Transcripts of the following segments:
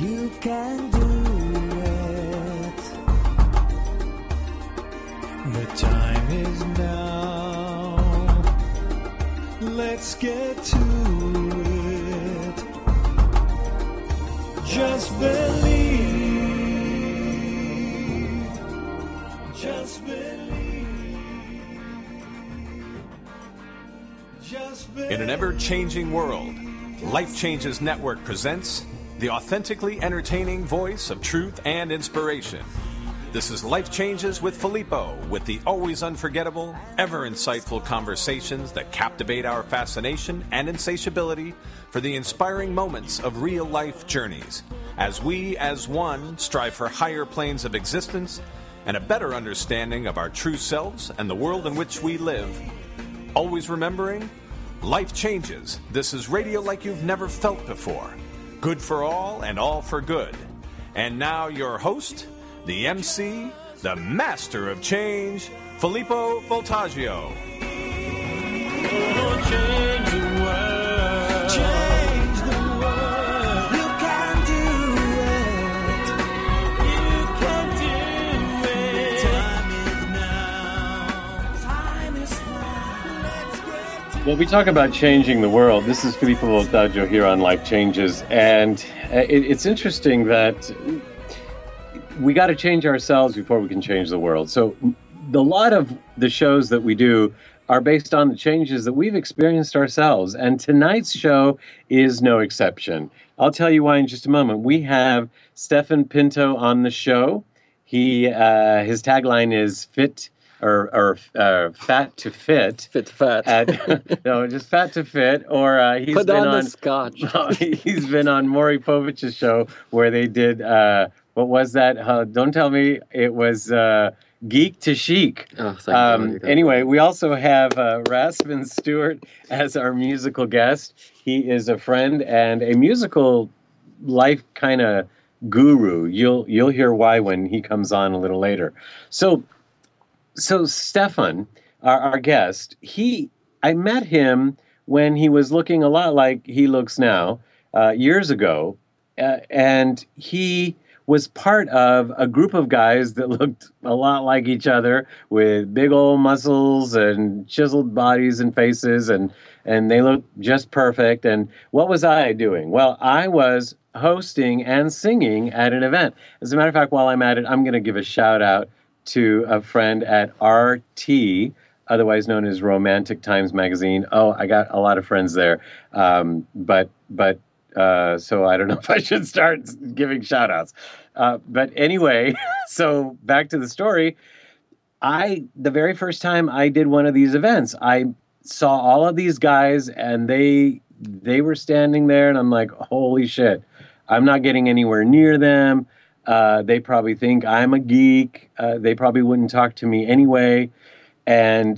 You can do it. The time is now. Let's get to it. Just believe. Just believe. Just believe. In an ever-changing world, Life Changes Network presents the authentically entertaining voice of truth and inspiration. This is Life Changes with Filippo, with the always unforgettable, ever insightful conversations that captivate our fascination and insatiability for the inspiring moments of real-life journeys, as we, as one, strive for higher planes of existence and a better understanding of our true selves and the world in which we live. Always remembering, life changes. This is radio like you've never felt before. Good for all and all for good. And now your host, the MC, the master of change, Filippo Voltaggio. Oh, change the world. Change the world. You can do it. You can do it. Time is now. Time is now. Let's get to Well, we talk about changing the world. This is Filippo Voltaggio here on Life Changes. And it's interesting that we got to change ourselves before we can change the world. So a lot of the shows that we do are based on the changes that we've experienced ourselves. And tonight's show is no exception. I'll tell you why in just a moment. We have Stefan Pinto on the show. His tagline is fit or fat to fit. Fit fat. No, just fat to fit. Or he's Put been on on the scotch. he's been on Maury Povich's show where they did what was that? Don't tell me it was Geek to Chic. Oh, thank God. Anyway, we also have Rasmus Stewart as our musical guest. He is a friend and a musical life kind of guru. You'll hear why when he comes on a little later. So Stefan, our guest, I met him when he was looking a lot like he looks now, years ago, and he was part of a group of guys that looked a lot like each other with big old muscles and chiseled bodies and faces, and they looked just perfect. And what was I doing? Well, I was hosting and singing at an event. As a matter of fact, while I'm at it, I'm going to give a shout out to a friend at RT, otherwise known as Romantic Times Magazine. Oh, I got a lot of friends there. But so I don't know if I should start giving shout outs. But anyway, so back to the story. The very first time I did one of these events, I saw all of these guys and they were standing there and I'm like, holy shit, I'm not getting anywhere near them. They probably think I'm a geek. They probably wouldn't talk to me anyway. And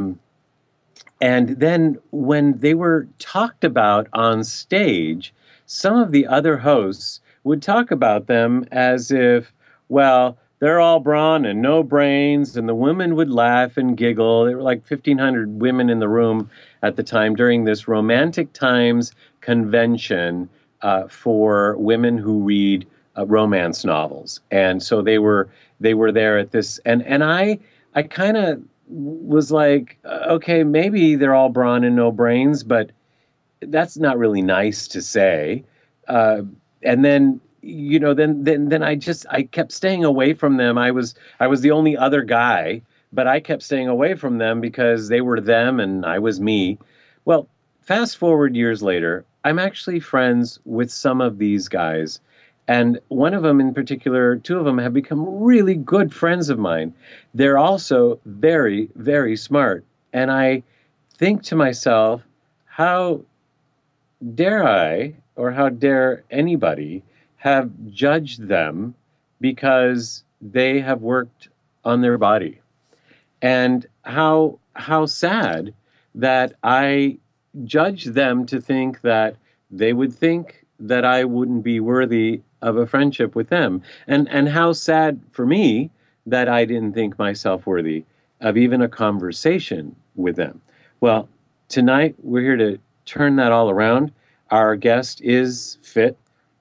then when they were talked about on stage, some of the other hosts would talk about them as if, well, they're all brawn and no brains, and the women would laugh and giggle. There were like 1,500 women in the room at the time during this Romantic Times convention for women who read romance novels. And so they were there at this, and I kind of was like, okay, maybe they're all brawn and no brains, but that's not really nice to say. And then, then I kept staying away from them. I was the only other guy, but I kept staying away from them because they were them and I was me. Well, fast forward years later, I'm actually friends with some of these guys. And one of them in particular, two of them have become really good friends of mine. They're also very, very smart. And I think to myself, how dare I, or how dare anybody, have judged them because they have worked on their body? And how sad that I judge them to think that they would think that I wouldn't be worthy of a friendship with them. And how sad for me that I didn't think myself worthy of even a conversation with them. Well, tonight we're here to turn that all around. Our guest is fit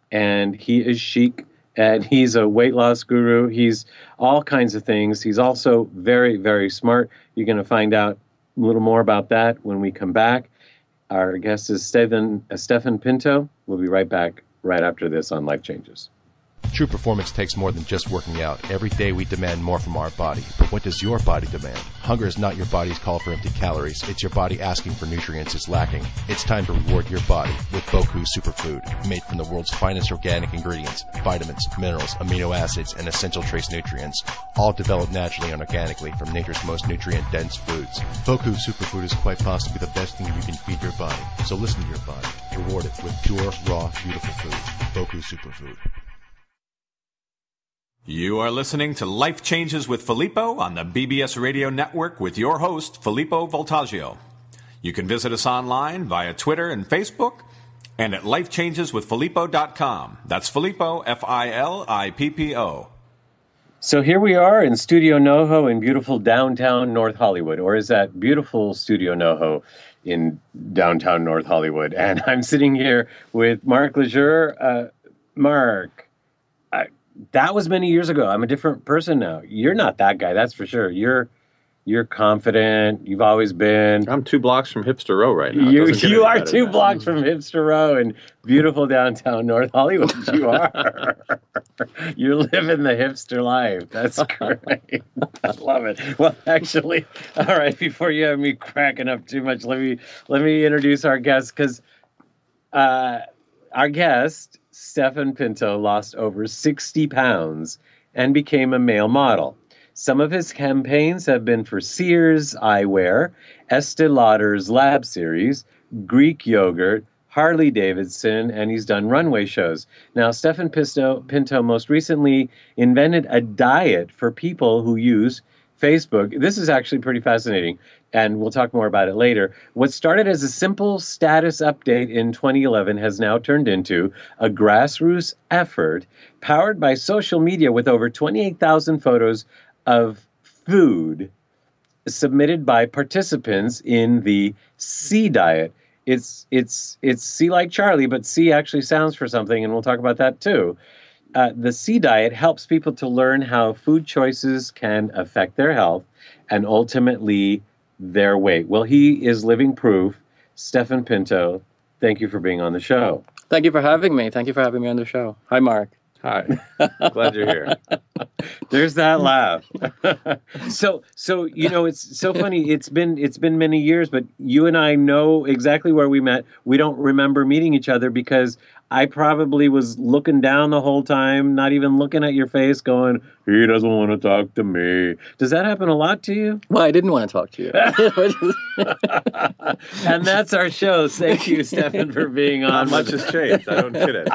and he is chic, and he's a weight loss guru. He's all kinds of things. He's also very, very smart. You're going to find out a little more about that when we come back. Our guest is Stephan Pinto. We'll be right back right after this on Life Changes. True performance takes more than just working out. Every day we demand more from our body. But what does your body demand? Hunger is not your body's call for empty calories. It's your body asking for nutrients it's lacking. It's time to reward your body with Boku Superfood, made from the world's finest organic ingredients, vitamins, minerals, amino acids, and essential trace nutrients, all developed naturally and organically from nature's most nutrient-dense foods. Boku Superfood is quite possibly the best thing you can feed your body. So listen to your body. Reward it with pure, raw, beautiful food. Boku Superfood. You are listening to Life Changes with Filippo on the BBS Radio Network with your host, Filippo Voltaggio. You can visit us online via Twitter and Facebook and at lifechangeswithfilippo.com. That's Filippo, Filippo. So here we are in Studio NoHo in beautiful downtown North Hollywood, or is that beautiful Studio NoHo in downtown North Hollywood? And I'm sitting here with Mark Lejeune. Mark, that was many years ago. I'm a different person now. You're not that guy, that's for sure. You're confident. You've always been. I'm 2 blocks from Hipster Row right now. You are 2 blocks from Hipster Row in beautiful downtown North Hollywood. You are. You're living the hipster life. That's great. I love it. Well, actually, all right. Before you have me cracking up too much, let me introduce our guest, because our guest, Stephan Pinto, lost over 60 pounds and became a male model. Some of his campaigns have been for Sears Eyewear, Estee Lauder's Lab Series, Greek Yogurt, Harley Davidson, and he's done runway shows. Now, Stephan Pinto most recently invented a diet for people who use Facebook. This is actually pretty fascinating, and we'll talk more about it later. What started as a simple status update in 2011 has now turned into a grassroots effort powered by social media with over 28,000 photos of food submitted by participants in the C diet. It's C like Charlie, but C actually sounds for something, and we'll talk about that too. The C diet helps people to learn how food choices can affect their health and ultimately their weight. Well, he is living proof. Stephan Pinto, thank you for being on the show. Thank you for having me. Thank you for having me on the show. Hi, Mark. Hi. Glad you're here. There's that laugh. So it's so funny. It's been many years, but you and I know exactly where we met. We don't remember meeting each other because I probably was looking down the whole time, not even looking at your face, going, he doesn't want to talk to me. Does that happen a lot to you? Well, I didn't want to talk to you. And that's our show. Thank you, Stephan, for being on. Not much has changed. I don't get it.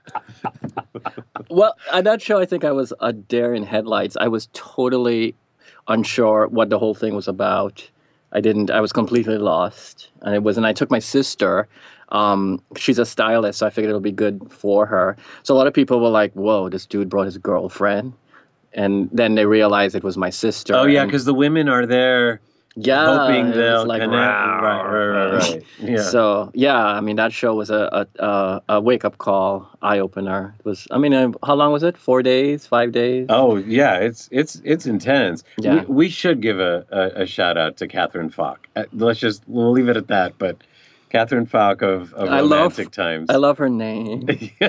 Well, at that show, I think I was a deer in headlights. I was totally unsure what the whole thing was about. I was completely lost. And I took my sister. She's a stylist, so I figured it'll be good for her. So a lot of people were like, whoa, this dude brought his girlfriend. And then they realized it was my sister. Oh, yeah, because the women are there hoping they'll like, connect. Right. Yeah. So, yeah, I mean, that show was a wake-up call, eye-opener. It was, how long was it? 4 days, 5 days? Oh, yeah, it's intense. Yeah. We should give a shout-out to Catherine Falk. We'll leave it at that, but Catherine Falk of Romantic Times. I love her name.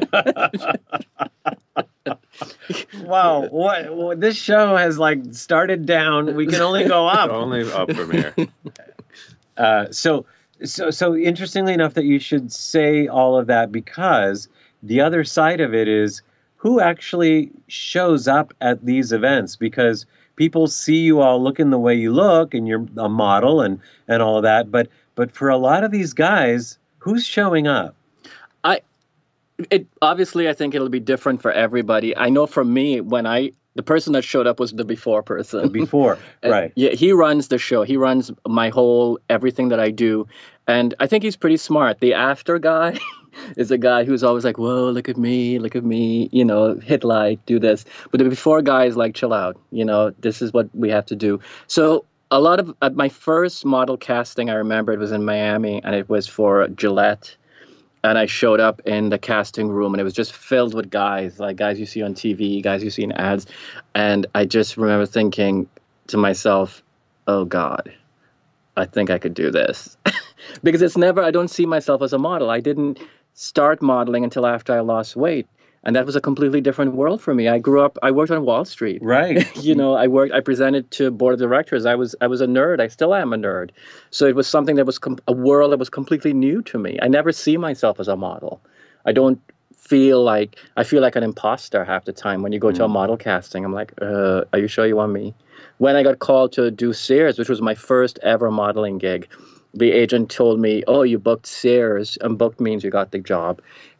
Wow, what this show has started down. We can only go up. Only up from here. So interestingly enough that you should say all of that, because the other side of it is who actually shows up at these events, because people see you all looking the way you look and you're a model and all of that. But for a lot of these guys, who's showing up? Obviously, I think it'll be different for everybody. I know for me, the person that showed up was the before person. The before, right. Yeah, he runs the show. He runs everything that I do. And I think he's pretty smart. The after guy is a guy who's always like, whoa, look at me, hit like, do this. But the before guy is like, chill out, this is what we have to do. So a lot of, at my first model casting, I remember it was in Miami, and it was for Gillette. And I showed up in the casting room, and it was just filled with guys, like guys you see on TV, guys you see in ads. And I just remember thinking to myself, oh God, I think I could do this. Because I don't see myself as a model. I didn't start modeling until after I lost weight. And that was a completely different world for me. I worked on Wall Street. Right. I presented to board of directors. I was a nerd. I still am a nerd. So it was something that was a world that was completely new to me. I never see myself as a model. I feel like an imposter half the time when you go to a model casting. I'm like, are you sure you want me? When I got called to do Sears, which was my first ever modeling gig, the agent told me, oh, you booked Sears, and booked means you got the job.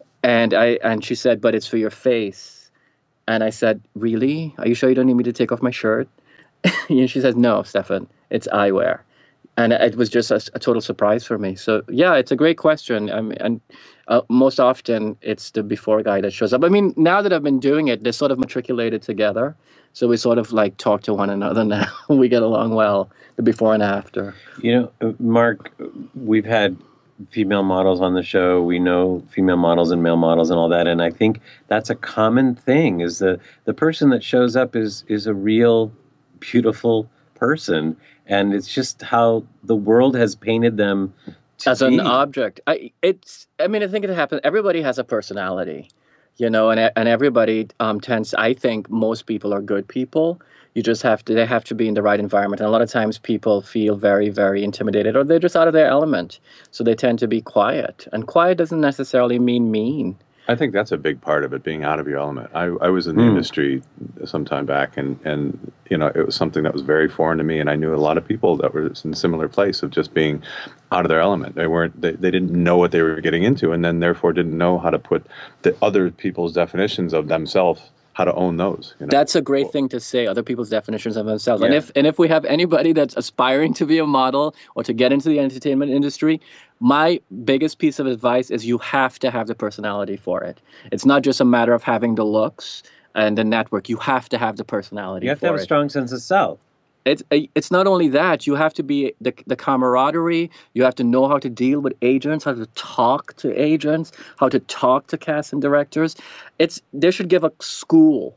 And she said, but it's for your face. And I said, really? Are you sure you don't need me to take off my shirt? And she says, no, Stefan, it's eyewear. And it was just a total surprise for me. So, yeah, it's a great question. And most often it's the before guy that shows up. I mean, now that I've been doing it, they're sort of matriculated together. So we sort of like talk to one another now. We get along well, the before and after. Mark, we've had female models on the show. We know female models and male models and all that. And I think that's a common thing, is the person that shows up is a real beautiful person. And it's just how the world has painted them as an object. I think it happens. Everybody has a personality, and everybody tends, I think most people are good people. You just they have to be in the right environment. And a lot of times people feel very, very intimidated, or they're just out of their element. So they tend to be quiet. And quiet doesn't necessarily mean mean. I think that's a big part of it, being out of your element. I was in the industry some time back, and it was something that was very foreign to me. And I knew a lot of people that were in a similar place of just being out of their element. They didn't know what they were getting into, and then therefore didn't know how to put the other people's definitions of themselves, how to own those. That's a great thing to say, other people's definitions of themselves. Yeah. And if we have anybody that's aspiring to be a model or to get into the entertainment industry, my biggest piece of advice is you have to have the personality for it. It's not just a matter of having the looks and the network. You have to have the personality. You have to have a strong sense of self. It's not only that. You have to be the camaraderie. You have to know how to deal with agents, how to talk to agents, how to talk to cast and directors. They should give a school,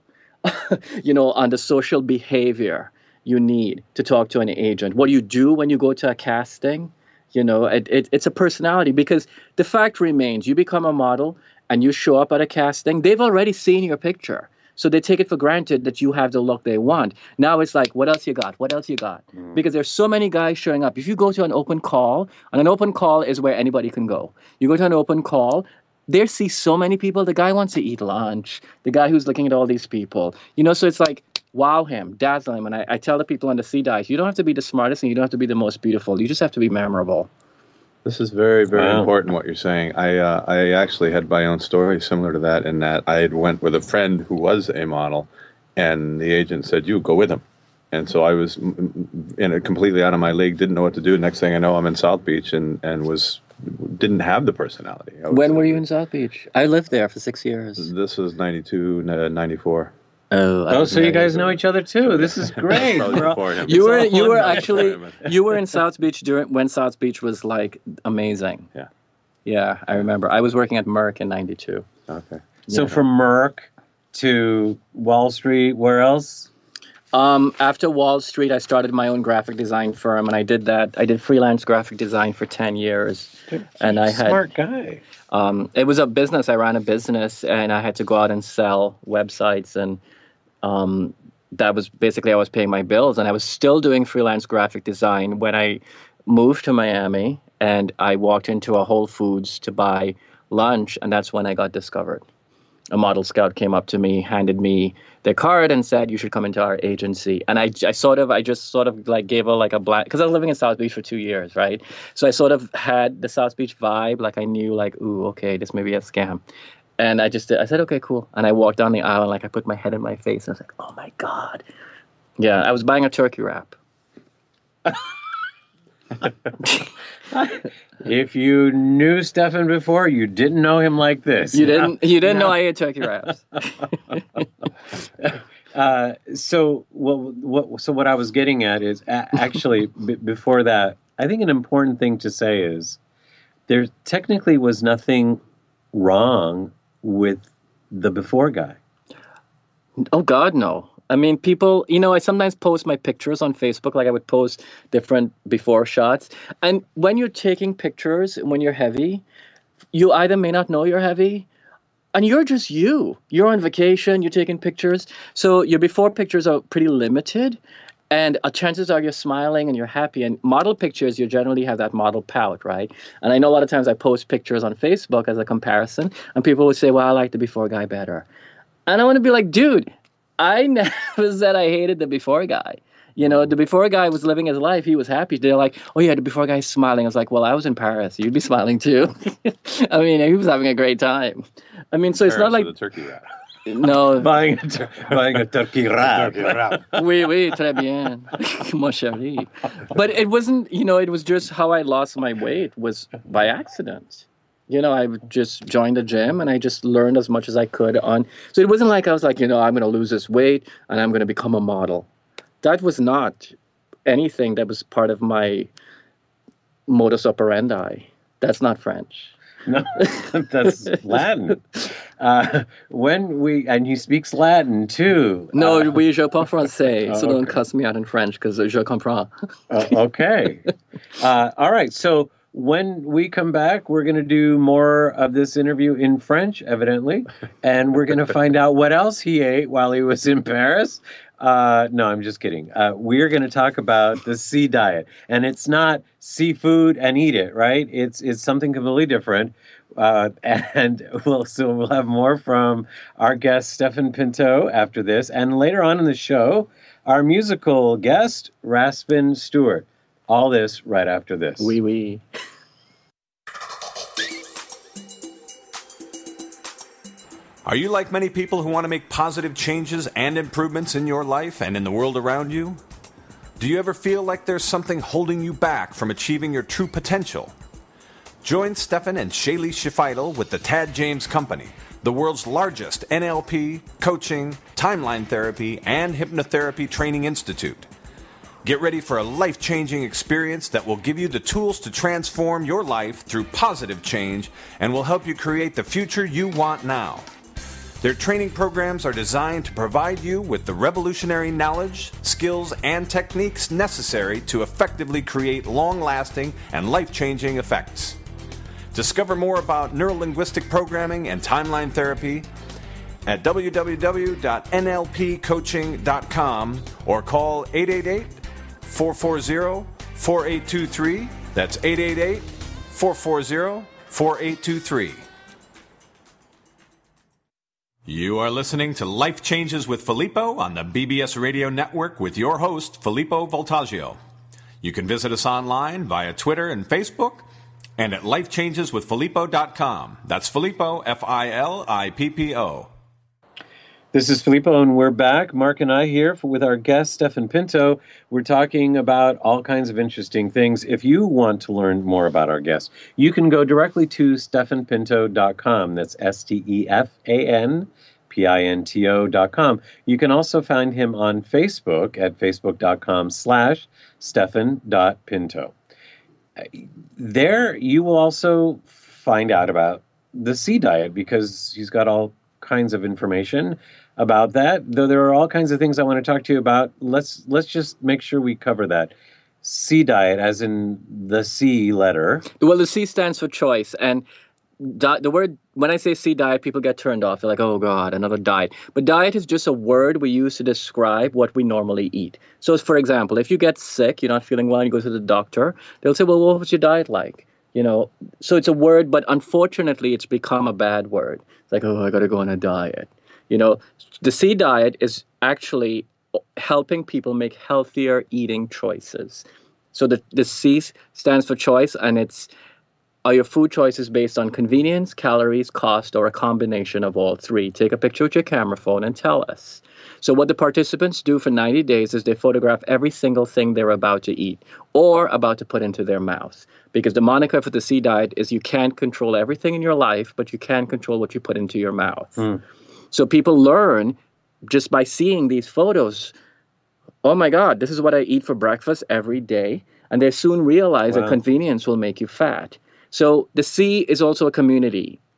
on the social behavior you need to talk to an agent. What you do when you go to a casting, it's a personality, because the fact remains, you become a model and you show up at a casting, they've already seen your picture. So they take it for granted that you have the look they want. Now it's like, what else you got? What else you got? Because there's so many guys showing up. If you go to an open call, and an open call is where anybody can go. You go to an open call, there see so many people. The guy wants to eat lunch. The guy who's looking at all these people. So it's like, wow him, dazzle him. And I tell the people on the C-Dice, you don't have to be the smartest and you don't have to be the most beautiful. You just have to be memorable. This is very, very important what you're saying. I actually had my own story similar to that, in that I went with a friend who was a model, and the agent said, you go with him. And so I was completely out of my league, didn't know what to do. Next thing I know, I'm in South Beach and didn't have the personality. When were you in South Beach? I lived there for 6 years. This was 92, 94. Oh, so you guys know each other too. This is great. You were in South Beach when South Beach was like amazing. Yeah, I remember. I was working at Merck in 92. Okay. So from Merck to Wall Street, where else? After Wall Street, I started my own graphic design firm, and I did that. I did freelance graphic design for 10 years. And I had smart guy. It was a business. I ran a business, and I had to go out and sell websites, and that was basically, I was paying my bills, and I was still doing freelance graphic design when I moved to Miami, and I walked into a Whole Foods to buy lunch, and that's when I got discovered. A model scout came up to me, handed me their card, and said, you should come into our agency. And I just sort of like gave her like a blank, because I was living in South Beach for 2 years, right? So I sort of had the South Beach vibe, like I knew like, ooh, okay, this may be a scam. And I said, okay, cool. And I walked down the aisle, and like I put my head in my face, and I was like, oh my God. Yeah, I was buying a turkey wrap. If you knew Stefan before, you didn't know him like this. You didn't know I ate turkey wraps. So what I was getting at is actually before that, I think an important thing to say is there technically was nothing wrong with the before guy. Oh God, no. I mean, people, I sometimes post my pictures on Facebook, like I would post different before shots. And when you're taking pictures, when you're heavy, you either may not know you're heavy, and you're just you. You're on vacation, you're taking pictures. So your before pictures are pretty limited. And chances are you're smiling and you're happy. And model pictures, you generally have that model pout, right? And I know a lot of times I post pictures on Facebook as a comparison, and people would say, well, I like the before guy better. And I want to be like, dude, I never said I hated the before guy. The before guy was living his life. He was happy. They're like, oh, yeah, the before guy's smiling. I was like, well, I was in Paris. You'd be smiling too. I mean, he was having a great time. I mean, so it's not like... the turkey wrap. No. Buying a turkey wrap. Oui, très bien, mon chéri. But it wasn't, it was just how I lost my weight was by accident. I just joined the gym and I just learned as much as I could on. So it wasn't like I was like, I'm going to lose this weight and I'm going to become a model. That was not anything that was part of my modus operandi. That's not French. No, that's Latin. And he speaks Latin too. No, oui, je parle français, so don't cuss me out in French because je comprends. Okay. All right. So when we come back, we're going to do more of this interview in French, evidently, and we're going to find out what else he ate while he was in Paris. No, I'm just kidding. We're going to talk about the sea diet, and it's not seafood and eat it, right? It's something completely different. And we'll have more from our guest Stephan Pinto after this, and later on in the show, our musical guest Raspin Stewart. All this right after this. Oui, oui. Are you like many people who want to make positive changes and improvements in your life and in the world around you? Do you ever feel like there's something holding you back from achieving your true potential? Join Stephan and Shaylee Shifidel with the Tad James Company, the world's largest NLP, coaching, timeline therapy, and hypnotherapy training institute. Get ready for a life-changing experience that will give you the tools to transform your life through positive change and will help you create the future you want now. Their training programs are designed to provide you with the revolutionary knowledge, skills, and techniques necessary to effectively create long-lasting and life-changing effects. Discover more about neurolinguistic programming and timeline therapy at www.nlpcoaching.com or call 888-440-4823. That's 888-440-4823. You are listening to Life Changes with Filippo on the BBS Radio Network with your host, Filippo Voltaggio. You can visit us online via Twitter and Facebook and at lifechangeswithfilippo.com. That's Filippo, Filippo. This is Filippo, and we're back. Mark and I here with our guest, Stephan Pinto. We're talking about all kinds of interesting things. If you want to learn more about our guest, you can go directly to stephanpinto.com. That's STEFANPINTO.com. You can also find him on Facebook at facebook.com/Stephan.Pinto. There you will also find out about the sea diet because he's got all kinds of information about that. Though there are all kinds of things I want to talk to you about. Let's just make sure we cover that. Sea diet, as in the C letter. Well, the C stands for choice, and the word, when I say sea diet, people get turned off. They're like, oh God, another diet. But diet is just a word we use to describe what we normally eat. So, for example, if you get sick, you're not feeling well, and you go to the doctor, they'll say, well, what was your diet like? So it's a word, but unfortunately, it's become a bad word. It's like, oh, I got to go on a diet. The C diet is actually helping people make healthier eating choices. So the C stands for choice, and are your food choices based on convenience, calories, cost, or a combination of all three? Take a picture with your camera phone and tell us. So what the participants do for 90 days is they photograph every single thing they're about to eat or about to put into their mouth. Because the moniker for the C diet is you can't control everything in your life, but you can control what you put into your mouth. So people learn just by seeing these photos, oh my God, this is what I eat for breakfast every day. And they soon realize that convenience will make you fat. So the C is also a community.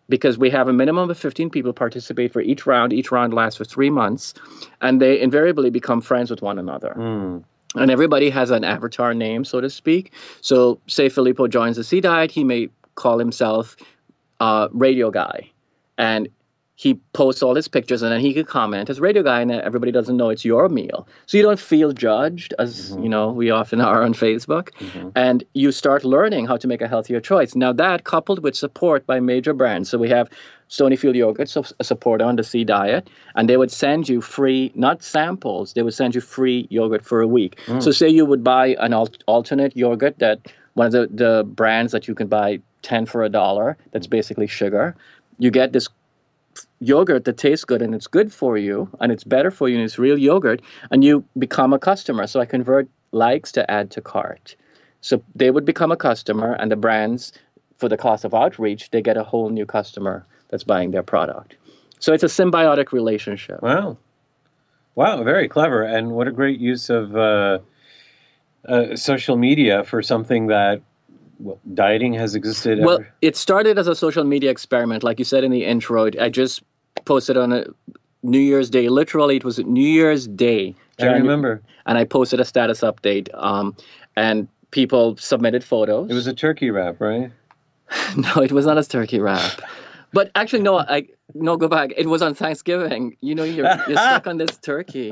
because we have a minimum of 15 people participate for each round. Each round lasts for 3 months, and they invariably become friends with one another. And everybody has an avatar name, so to speak. So say Filippo joins the Sea Diet, he may call himself Radio Guy. And he posts all his pictures, and then he could comment as Radio Guy, and everybody doesn't know it's your meal. So you don't feel judged, as we often are on Facebook. And you start learning how to make a healthier choice. Now that coupled with support by major brands. So we have Stonyfield Yogurt, so a supporter on the Sea Diet, and they would send you free, not samples, they would send you free yogurt for a week. So say you would buy an alternate yogurt, that one of the brands that you can buy 10 for $1, that's basically sugar. You get this yogurt that tastes good, and it's good for you, and it's better for you, and it's real yogurt, and you become a customer. So I convert likes to add to cart. So they would become a customer, and the brands, for the cost of outreach, they get a whole new customer that's buying their product. So it's a symbiotic relationship. Wow, very clever, and what a great use of social media for something that dieting has existed. Well, it started as a social media experiment, like you said in the intro. I just posted on a New Year's Day. Literally, it was New Year's Day. I remember. And I posted a status update, and people submitted photos. It was a turkey wrap, right? No, it was not a turkey wrap. But actually, no, go back. It was on Thanksgiving. You're stuck on this turkey.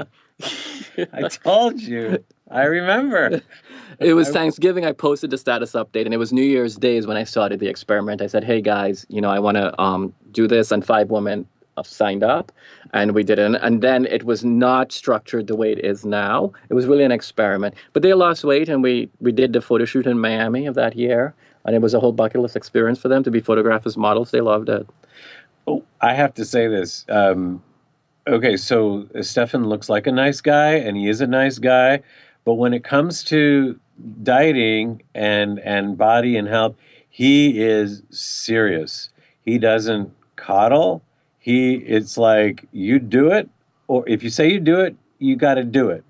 I told you. I remember. It was Thanksgiving. I posted the status update, and it was New Year's Day when I started the experiment. I said, hey, guys, I want to do this, and 5 women signed up, and we did it. And then it was not structured the way it is now. It was really an experiment. But they lost weight, and we did the photo shoot in Miami of that year, and it was a whole bucket list experience for them to be photographed as models. They loved it. Oh, I have to say this. Okay, so Stefan looks like a nice guy, and he is a nice guy. But when it comes to dieting and body and health, he is serious. He doesn't coddle. It's like, you do it, or if you say you do it, you got to do it.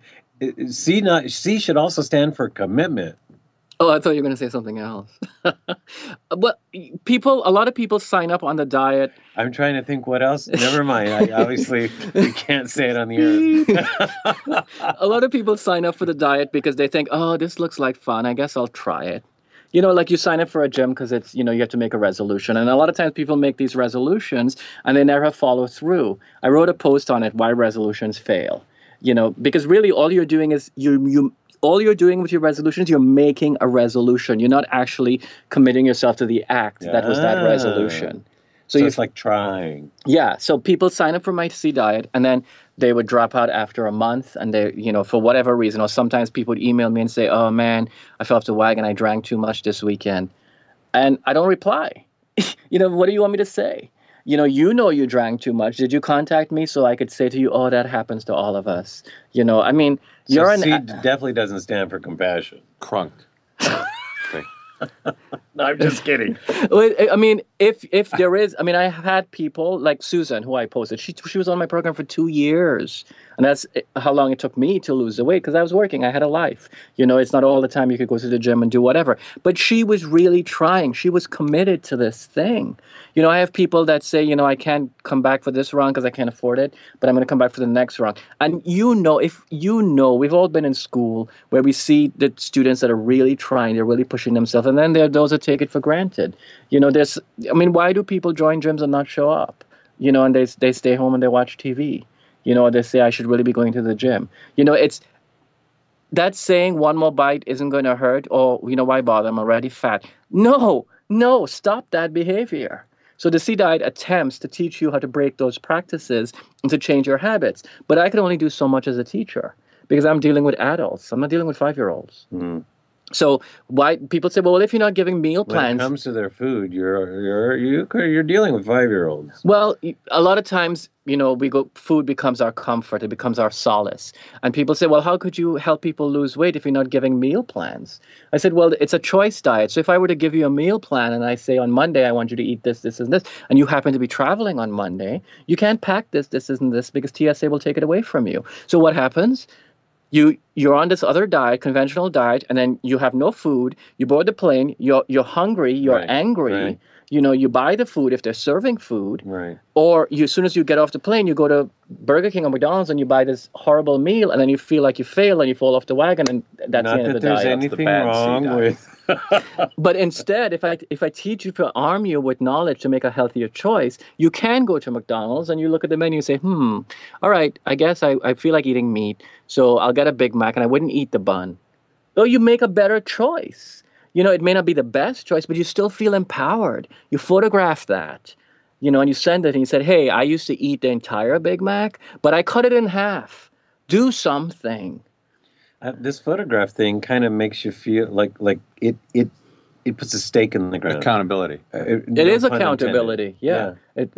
C should also stand for commitment. Oh, I thought you were going to say something else. But a lot of people sign up on the diet. I'm trying to think what else. Never mind. Obviously, we can't say it on the air. A lot of people sign up for the diet because they think, oh, this looks like fun. I guess I'll try it. Like you sign up for a gym because it's, you have to make a resolution. And a lot of times people make these resolutions and they never follow through. I wrote a post on it, why resolutions fail. Because really all you're doing is all you're doing with your resolutions, you're making a resolution. You're not actually committing yourself to the act that was that resolution. So it's like trying. Yeah. So people sign up for my Sea Diet, and then they would drop out after a month, and they, for whatever reason, or sometimes people would email me and say, oh man, I fell off the wagon. I drank too much this weekend. And I don't reply. What do you want me to say? You drank too much. Did you contact me so I could say to you, oh, that happens to all of us? C definitely doesn't stand for compassion. Crunk. No, I'm just kidding. I mean, if there is, I had people like Susan, who I posted. She was on my program for 2 years, and that's how long it took me to lose the weight because I was working. I had a life. It's not all the time you could go to the gym and do whatever. But she was really trying. She was committed to this thing. I have people that say, I can't come back for this round because I can't afford it, but I'm going to come back for the next round. And we've all been in school where we see the students that are really trying, they're really pushing themselves, and then there are those that take it for granted. Why do people join gyms and not show up? And they stay home and they watch TV. They say, I should really be going to the gym. It's that saying, one more bite isn't going to hurt, or, why bother? I'm already fat. No, stop that behavior. So the Sea Diet attempts to teach you how to break those practices and to change your habits. But I can only do so much as a teacher because I'm dealing with adults. I'm not dealing with 5-year-olds. Mm. So why people say, well, if you're not giving meal plans, when it comes to their food, you're dealing with 5-year-olds. Well, a lot of times, food becomes our comfort, it becomes our solace. And people say, well, how could you help people lose weight if you're not giving meal plans? I said, well, it's a choice diet. So if I were to give you a meal plan and I say on Monday I want you to eat this, this, and this, and you happen to be traveling on Monday, you can't pack this, this, and this because TSA will take it away from you. So what happens? you're on this other diet, conventional diet, and then you have no food. You board the plane. You're hungry. You're Right, angry. right. You buy the food if they're serving food. Right. Or as soon as you get off the plane, you go to Burger King or McDonald's and you buy this horrible meal, and then you feel like you fail and you fall off the wagon, and that's Not the end that of the there's diet. anything bad C wrong diet. with. But instead, if I teach you to arm you with knowledge to make a healthier choice, you can go to McDonald's and you look at the menu and say, all right, I guess I feel like eating meat, so I'll get a Big Mac and I wouldn't eat the bun. Oh, you make a better choice. It may not be the best choice, but you still feel empowered. You photograph that, and you send it and you said, hey, I used to eat the entire Big Mac, but I cut it in half. Do something. This photograph thing kind of makes you feel like it puts a stake in the ground. Accountability. It is accountability. Yeah. It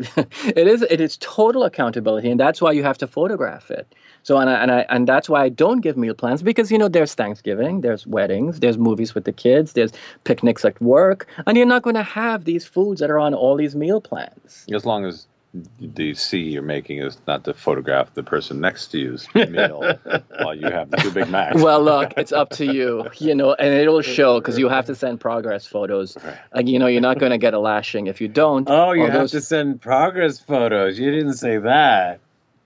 is total accountability, and that's why you have to photograph it. So and that's why I don't give meal plans, because there's Thanksgiving, there's weddings, there's movies with the kids, there's picnics at work, and you're not going to have these foods that are on all these meal plans. As long as the C you're making is not to photograph the person next to you's meal while you have the 2 Big Macs. Well, look, it's up to you, and it'll show, because you have to send progress photos. You're not going to get a lashing if you don't. Oh, you Or have those- to send progress photos. You didn't say that.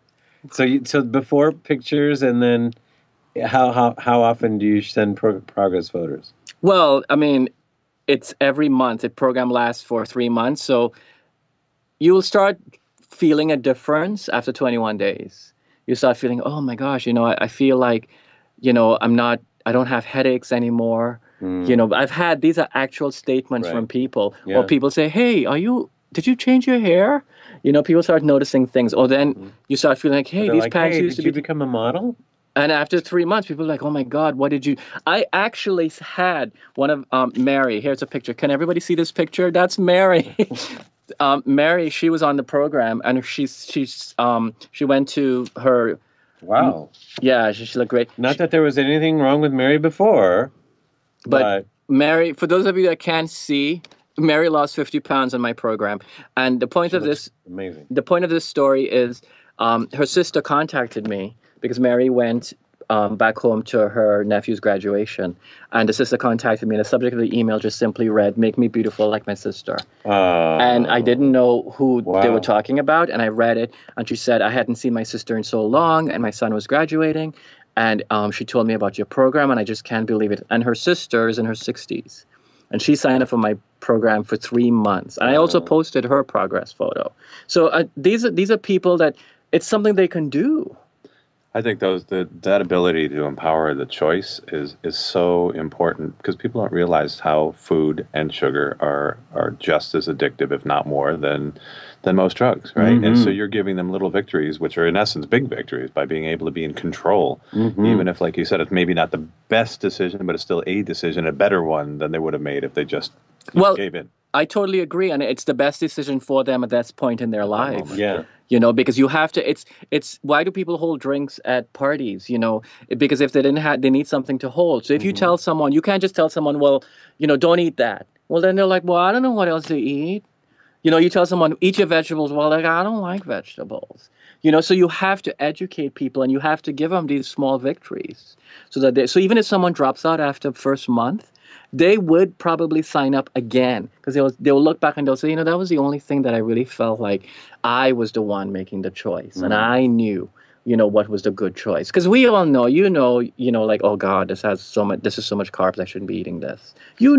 So before pictures, and then how often do you send progress photos? Well, I mean, it's every month. The program lasts for 3 months, so you will start feeling a difference after 21 days. You start feeling, oh my gosh, I feel like, I don't have headaches anymore. These are actual statements Right. from people. Yeah. Or people say, hey, did you change your hair? People start noticing things. Or then you start feeling like, hey, They're these like, pants hey, used did to you be... become a model? And after 3 months, people are like, oh my God, what did you... I actually had one of Mary. Here's a picture. Can everybody see this picture? That's Mary. Mary, she was on the program, and she went to her... Wow. Yeah, she looked great. Not that there was anything wrong with Mary before, But Mary, for those of you that can't see, Mary lost 50 pounds on my program. And the point of this... amazing. The point of this story is her sister contacted me because Mary went back home to her nephew's graduation. And the sister contacted me, and the subject of the email just simply read, "Make me beautiful like my sister." And I didn't know who they Wow. were talking about. And I read it, and she said, I hadn't seen my sister in so long, and my son was graduating. And she told me about your program, and I just can't believe it. And her sister is in her 60s. And she signed up for my program for 3 months. And I also posted her progress photo. So these are people that it's something they can do. I think that ability to empower the choice is so important, because people don't realize how food and sugar are just as addictive, if not more, than most drugs, right? And so you're giving them little victories, which are in essence big victories, by being able to be in control, even if, like you said, it's maybe not the best decision, but it's still a decision, a better one than they would have made if they just gave in. I totally agree, and it's the best decision for them at that point in their life. Yeah. Because you have to. It's why do people hold drinks at parties? Because if they didn't have, they need something to hold. So if you tell someone, you can't just tell someone, well, don't eat that. Well, then they're like, well, I don't know what else to eat. You tell someone, eat your vegetables. Well, like, I don't like vegetables. So you have to educate people, and you have to give them these small victories, so even if someone drops out after the first month, they would probably sign up again, because they'll look back and they'll say, that was the only thing that I really felt like I was the one making the choice, and I knew, what was the good choice. Because we all know, like, oh God, this is so much carbs, I shouldn't be eating this.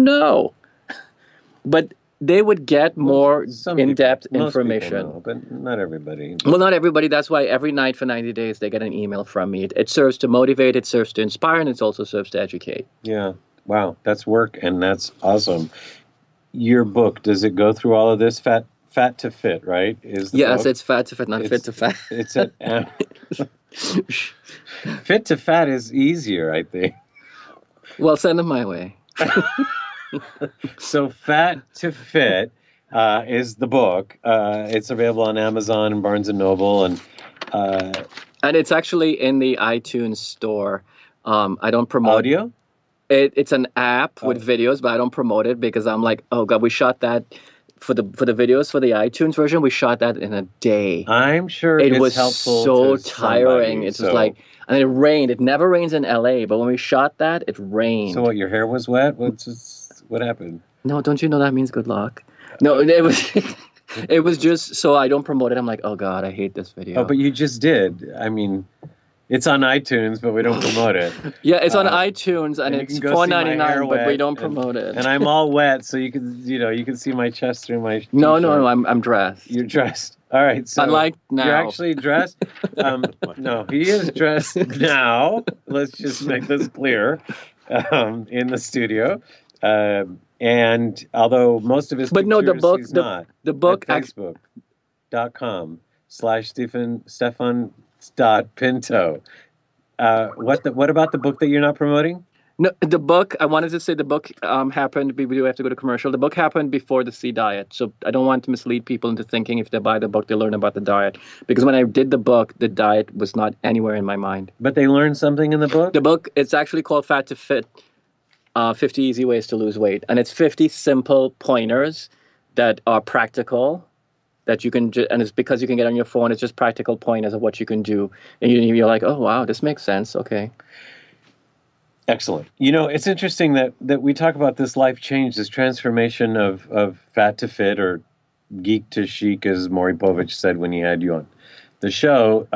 But they would get more Some people- in-depth most people information. know, but not everybody. Well, not everybody. That's why every night for 90 days they get an email from me. It serves to motivate, it serves to inspire, and it also serves to educate. Yeah. Wow. That's work, and that's awesome. Your book, does it go through all of this? Fat to Fit, right? Is the Yes, book? it's fat to fit, not fit to fat. It's Fit to Fat is easier, I think. Well, send them my way. So Fat to Fit is the book. It's available on Amazon and Barnes and Noble, and And it's actually in the iTunes store. I don't promote audio. It's an app with videos, but I don't promote it because I'm like, oh God, we shot that for the videos for the iTunes version, we shot that in a day. I'm sure It it's was helpful so to tiring. somebody, It so- was like, and it rained. It never rains in LA, but when we shot that, it rained. So what? Your hair was wet? What happened? No, don't you know that means good luck? No, it was. It was just so I don't promote it. I'm like, oh God, I hate this video. Oh, but you just did. I mean, it's on iTunes, but we don't promote it. yeah, it's on iTunes and and you it's can go see my hair $4.99, but we wet don't promote it. And I'm all wet, so you can see my chest through my. no, t-shirt. I'm dressed. You're dressed. All right, so Unlike now. you're actually dressed. No, he is dressed now. Let's just make this clear. In the studio, and although most of his But no, the pictures book- he's the- not. the book at Facebook.com/Stefan.Pinto. What about the book that you're not promoting? No, the book, I wanted to say the book happened, we do have to go to commercial. The book happened before the Sea Diet. So I don't want to mislead people into thinking if they buy the book, they learn about the diet. Because when I did the book, the diet was not anywhere in my mind. But they learned something in the book? The book, it's actually called Fat to Fit, 50 Easy Ways to Lose Weight. And it's 50 simple pointers that are practical, that you can, and it's because you can get on your phone, it's just practical pointers of what you can do. And you're like, oh, wow, this makes sense. Okay. Excellent. It's interesting that we talk about this life change, this transformation of fat to fit or geek to chic, as Maury Povich said when he had you on the show.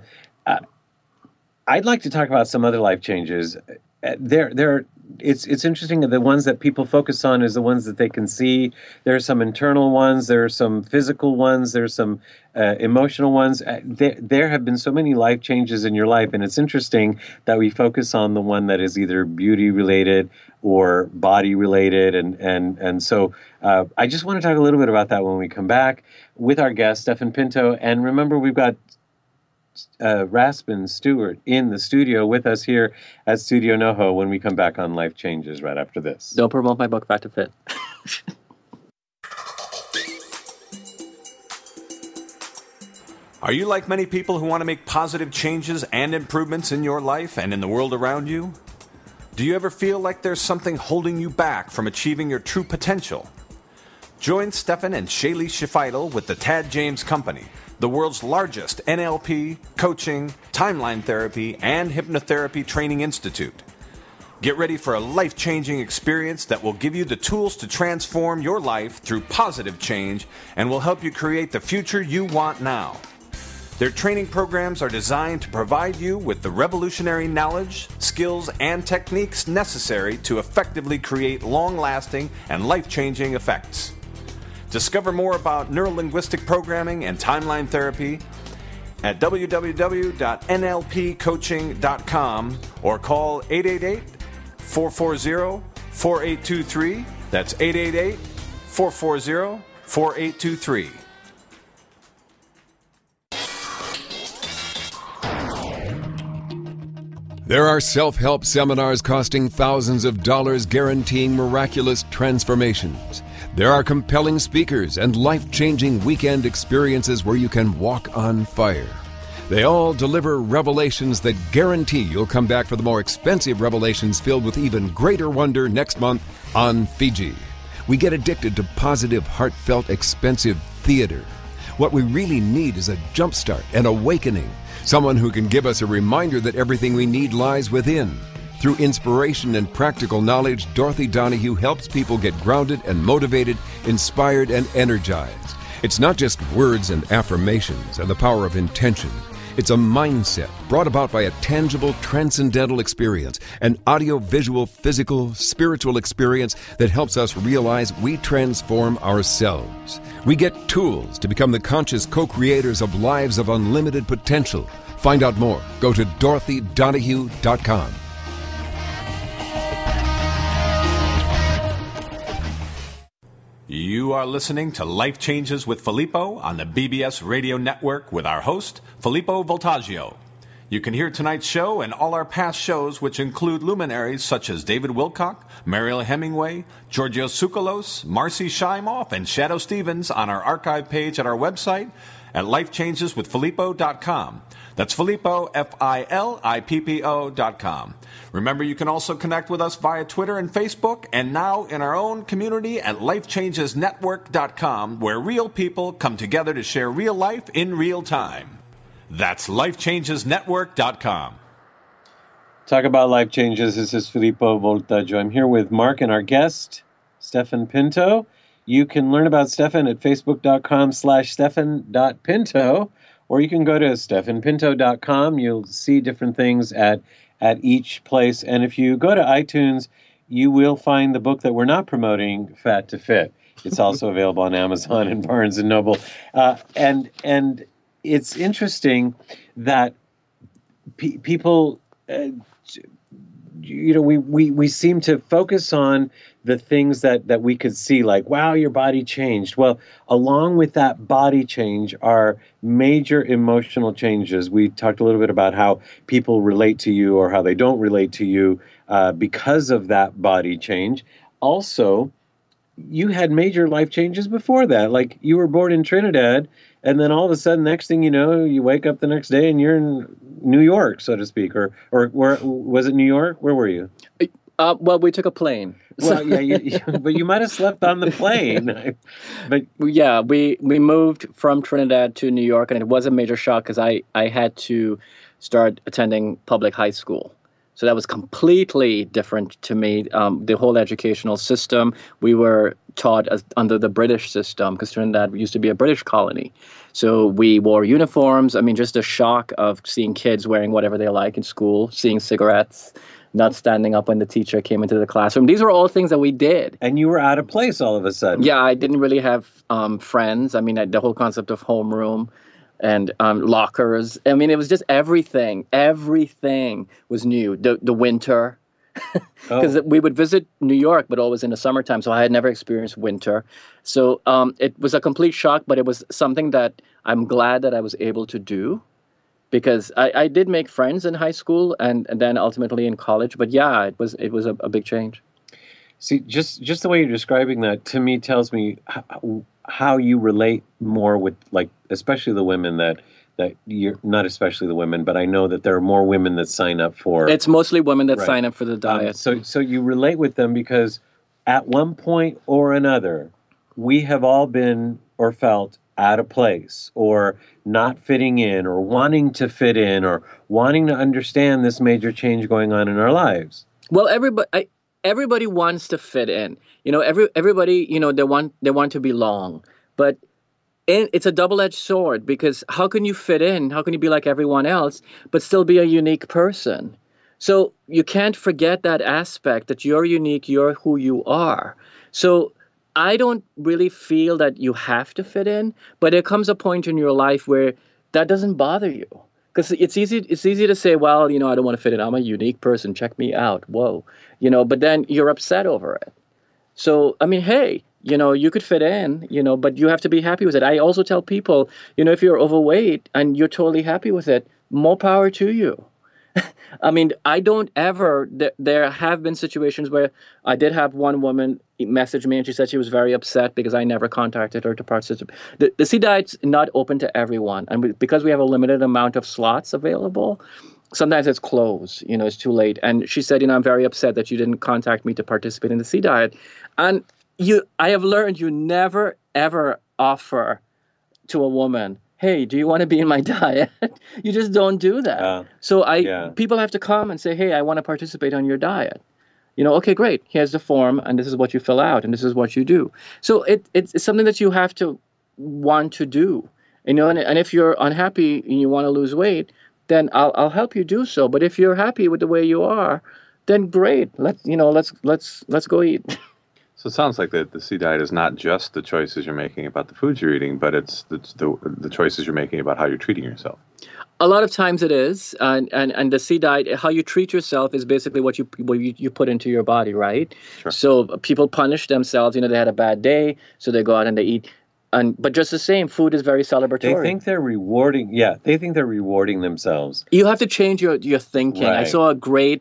I'd like to talk about some other life changes. It's interesting that the ones that people focus on is the ones that they can see. There are some internal ones. There are some physical ones. There are some emotional ones. There have been so many life changes in your life, and it's interesting that we focus on the one that is either beauty related or body related, and so I just want to talk a little bit about that when we come back with our guest Stefan Pinto. And remember, we've got Raspin Stewart in the studio with us here at Studio NoHo when we come back on Life Changes right after this. Don't promote my book, Fat to Fit. Are you like many people who want to make positive changes and improvements in your life and in the world around you? Do you ever feel like there's something holding you back from achieving your true potential? Join Stefan and Shaylee Shifidel with the Tad James Company, the world's largest NLP, coaching, timeline therapy, and hypnotherapy training institute. Get ready for a life-changing experience that will give you the tools to transform your life through positive change and will help you create the future you want now. Their training programs are designed to provide you with the revolutionary knowledge, skills, and techniques necessary to effectively create long-lasting and life-changing effects. Discover more about neurolinguistic programming and timeline therapy at www.nlpcoaching.com or call 888-440-4823. That's 888-440-4823. There are self-help seminars costing thousands of dollars guaranteeing miraculous transformations. There are compelling speakers and life-changing weekend experiences where you can walk on fire. They all deliver revelations that guarantee you'll come back for the more expensive revelations filled with even greater wonder next month on Fiji. We get addicted to positive, heartfelt, expensive theater. What we really need is a jumpstart, an awakening, someone who can give us a reminder that everything we need lies within. Through inspiration and practical knowledge, Dorothy Donahue helps people get grounded and motivated, inspired and energized. It's not just words and affirmations and the power of intention. It's a mindset brought about by a tangible, transcendental experience, an audio-visual, physical, spiritual experience that helps us realize we transform ourselves. We get tools to become the conscious co-creators of lives of unlimited potential. Find out more. Go to DorothyDonahue.com. You are listening to Life Changes with Filippo on the BBS Radio Network with our host, Filippo Voltaggio. You can hear tonight's show and all our past shows, which include luminaries such as David Wilcock, Mariel Hemingway, Georgios Tsoukalos, Marcy Shimoff, and Shadoe Stevens on our archive page at our website at lifechangeswithfilippo.com. That's Filippo, Filippo.com. Remember, you can also connect with us via Twitter and Facebook, and now in our own community at lifechangesnetwork.com, where real people come together to share real life in real time. That's lifechangesnetwork.com. Talk about life changes. This is Filippo Voltaggio. I'm here with Mark and our guest, Stefan Pinto. You can learn about Stefan at facebook.com/stefan.pinto, or you can go to stefanpinto.com. You'll see different things at each place. And if you go to iTunes, you will find the book that we're not promoting, Fat to Fit. It's also available on Amazon and Barnes & Noble. And it's interesting that people... we seem to focus on the things that we could see, like, wow, your body changed. Well, along with that body change are major emotional changes. We talked a little bit about how people relate to you or how they don't relate to you because of that body change. Also, you had major life changes before that. Like, you were born in Trinidad, and then all of a sudden, next thing you know, you wake up the next day and you're in New York, so to speak. Or where was it? New York? Where were you? Well, we took a plane. Well, yeah, but you might have slept on the plane. But yeah, we moved from Trinidad to New York, and it was a major shock because I had to start attending public high school. So that was completely different to me. The whole educational system, we were taught under the British system, because Trinidad used to be a British colony. So we wore uniforms. I mean, just a shock of seeing kids wearing whatever they like in school, seeing cigarettes, not standing up when the teacher came into the classroom. These were all things that we did. And you were out of place all of a sudden. Yeah, I didn't really have friends. I mean, the whole concept of homeroom and lockers. I mean, it was just everything. Everything was new. The winter. Because we would visit New York, but always in the summertime, so I had never experienced winter. So it was a complete shock, but it was something that I'm glad that I was able to do, because I did make friends in high school and then ultimately in college. But yeah, it was a big change. See, just the way you're describing that, to me, tells me how you relate more with, like, especially the women that you're not, especially the women, but I know that there are more women that sign up for. It's mostly women that sign up for the diet. So you relate with them because at one point or another, we have all been or felt out of place or not fitting in or wanting to fit in or wanting to understand this major change going on in our lives. Well, everybody wants to fit in. You know, everybody, you know, they want to belong, but it's a double-edged sword, because how can you fit in? How can you be like everyone else, but still be a unique person? So you can't forget that aspect, that you're unique, you're who you are. So I don't really feel that you have to fit in, but there comes a point in your life where that doesn't bother you. Because it's easy to say, well, you know, I don't want to fit in. I'm a unique person. Check me out. Whoa. You know, but then you're upset over it. So, I mean, hey, you know, you could fit in, you know, but you have to be happy with it. I also tell people, you know, if you're overweight and you're totally happy with it, more power to you. I mean, I don't ever, there have been situations where I did have one woman message me and she said she was very upset because I never contacted her to participate. The C Diet's not open to everyone. And because we have a limited amount of slots available, sometimes it's closed, you know, it's too late. And she said, you know, I'm very upset that you didn't contact me to participate in the C Diet. And I have learned you never, ever offer to a woman, hey, do you want to be in my diet? You just don't do that. People have to come and say, hey, I want to participate on your diet. You know, okay, great. Here's the form, and this is what you fill out, and this is what you do. So it's something that you have to want to do. You know, and if you're unhappy and you want to lose weight, then I'll help you do so. But if you're happy with the way you are, then great. Let's go eat. So it sounds like the C Diet is not just the choices you're making about the foods you're eating, but it's the choices you're making about how you're treating yourself. A lot of times it is, and the C Diet, how you treat yourself is basically what you put into your body, right? Sure. So people punish themselves. You know, they had a bad day, so they go out and they eat. But just the same, food is very celebratory. They think they're rewarding. Yeah, they think they're rewarding themselves. You have to change your thinking. Right. I saw a great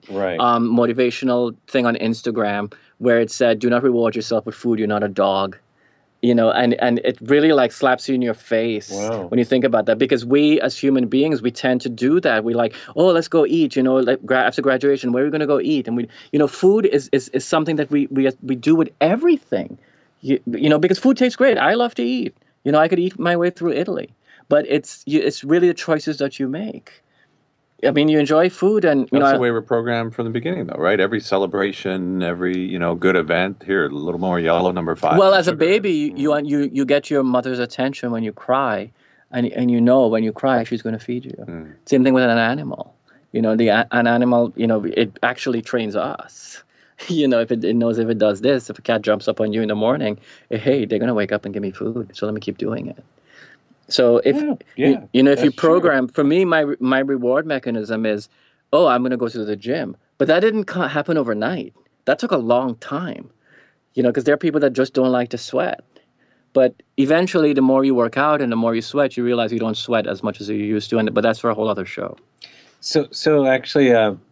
motivational thing on Instagram where it said, "Do not reward yourself with food. You're not a dog." and it really like slaps you in your face Wow. when you think about that, because we as human beings, we tend to do that. We like, oh, let's go eat, like after graduation, where are we going to go eat? And food is something that we do with everything, because food tastes great. I love to eat, I could eat my way through Italy, but it's really the choices that you make. I mean, you enjoy food, and That's the way we're programmed from the beginning, though, right? Every celebration, every good event. Here, a little more yellow, number 5. Well, as a baby, you get your mother's attention when you cry, and when you cry, she's going to feed you. Same thing with an animal. An animal, it actually trains us. If it knows if it does this, if a cat jumps up on you in the morning, hey, they're going to wake up and give me food, so let me keep doing it. So if you program, for me, my reward mechanism is, oh, I'm going to go to the gym, but that didn't happen overnight. That took a long time, because there are people that just don't like to sweat. But eventually, the more you work out and the more you sweat, you realize you don't sweat as much as you used to. But that's for a whole other show. So actually,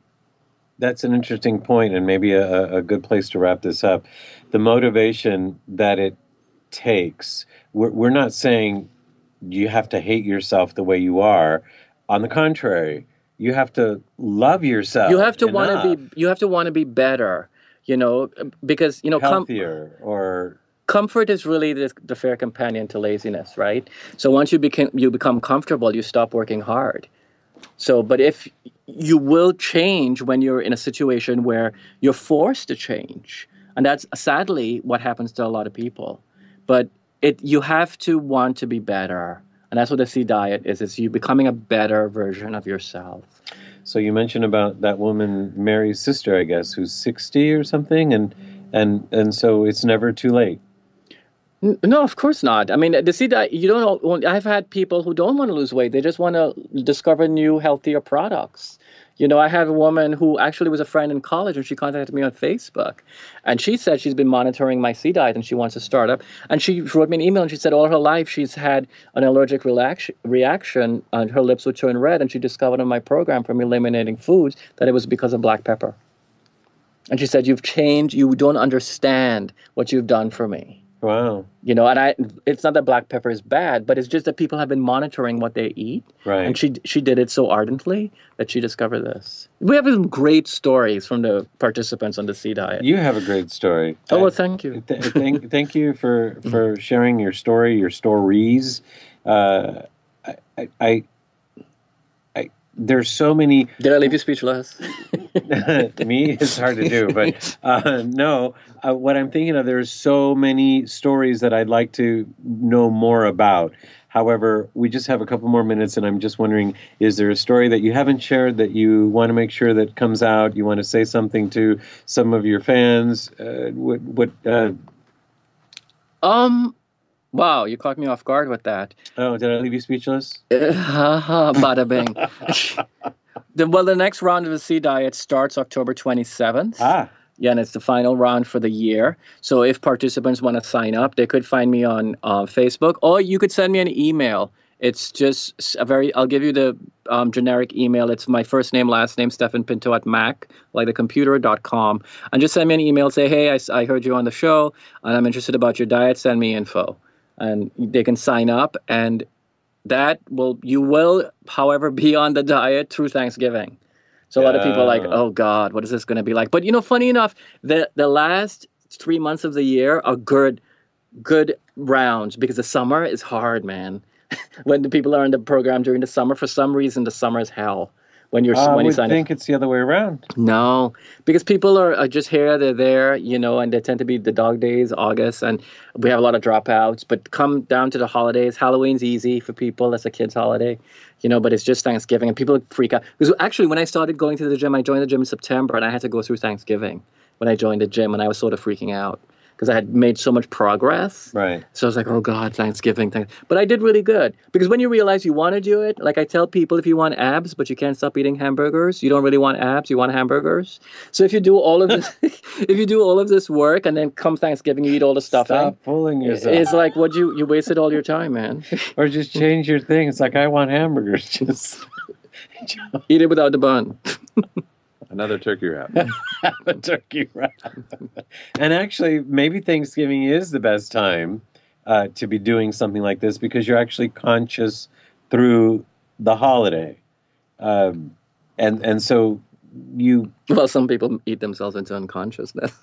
that's an interesting point, and maybe a good place to wrap this up. The motivation that it takes. We're not saying you have to hate yourself the way you are. On the contrary, you have to love yourself. You have to want to be. You have to want to be better. Because healthier or. Comfort is really the fair companion to laziness, right? So once you become comfortable, you stop working hard. So, but if you will change when you're in a situation where you're forced to change, and that's sadly what happens to a lot of people. But you have to want to be better. And that's what the C diet is. It's you becoming a better version of yourself. So you mentioned about that woman, Mary's sister, I guess, who's 60 or something. And so it's never too late. No, of course not. I mean, the C diet, I've had people who don't want to lose weight. They just want to discover new, healthier products. I have a woman who actually was a friend in college, and she contacted me on Facebook. And she said she's been monitoring my C diet, and she wants to start up. And she wrote me an email, and she said all her life she's had an allergic reaction, and her lips would turn red. And she discovered in my program from eliminating foods that it was because of black pepper. And she said, you've changed. You don't understand what you've done for me. Wow. And it's not that black pepper is bad, but it's just that people have been monitoring what they eat. Right. And she did it so ardently that she discovered this. We have some great stories from the participants on the C diet. You have a great story. Oh, well, thank you. Thank you for sharing your story, your stories. There's so many. Did I leave you speechless? Me, it's hard to do, but no. What I'm thinking of, there's so many stories that I'd like to know more about. However, we just have a couple more minutes, and I'm just wondering, is there a story that you haven't shared that you want to make sure that comes out? You want to say something to some of your fans? Wow, you caught me off guard with that. Oh, did I leave you speechless? Bada bing. The next round of the C diet starts October 27th. Yeah, and it's the final round for the year. So if participants want to sign up, they could find me on Facebook, or you could send me an email. It's just I'll give you the generic email. It's my first name, last name, Stephan Pinto at Mac, like the computer.com. And just send me an email, say, hey, I heard you on the show, and I'm interested about your diet. Send me info. And they can sign up, and you will, however, be on the diet through Thanksgiving. So a lot of people are like, oh God, what is this going to be like? But funny enough, the last 3 months of the year are good rounds, because the summer is hard, man. When the people are in the program during the summer, for some reason, the summer is hell. When you sign up. I think it's the other way around. No, because people are just here, they're there, and they tend to be the dog days, August, and we have a lot of dropouts. But come down to the holidays. Halloween's easy for people. That's a kid's holiday, but it's just Thanksgiving, and people freak out. Because actually, when I started going to the gym, I joined the gym in September, and I had to go through Thanksgiving when I joined the gym, and I was sort of freaking out, because I had made so much progress. Right. So I was like, oh God, Thanksgiving. But I did really good. Because when you realize you want to do it, like I tell people, if you want abs, but you can't stop eating hamburgers, you don't really want abs, you want hamburgers. So if you do all of this, work, and then come Thanksgiving, you eat all the stuffing. Stop fooling yourself. It's like, you wasted all your time, man. Or just change your thing. It's like, I want hamburgers. Just eat it without the bun. Another turkey wrap. Have a turkey wrap. And actually, maybe Thanksgiving is the best time to be doing something like this because you're actually conscious through the holiday, and so you. Well, some people eat themselves into unconsciousness.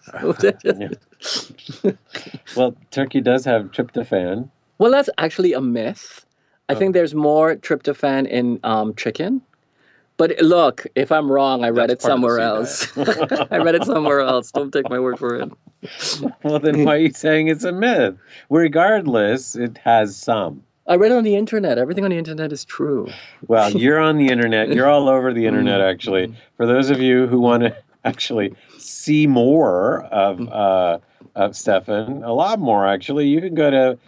Well, turkey does have tryptophan. Well, that's actually a myth. I think there's more tryptophan in chicken. But look, if I'm wrong, I read it That's part of the somewhere sea else. I read it somewhere else. Don't take my word for it. Well, then why are you saying it's a myth? Regardless, it has some. I read it on the internet. Everything on the internet is true. Well, you're on the internet. You're all over the internet, actually. For those of you who want to actually see more of Stefan, a lot more, actually, you can go to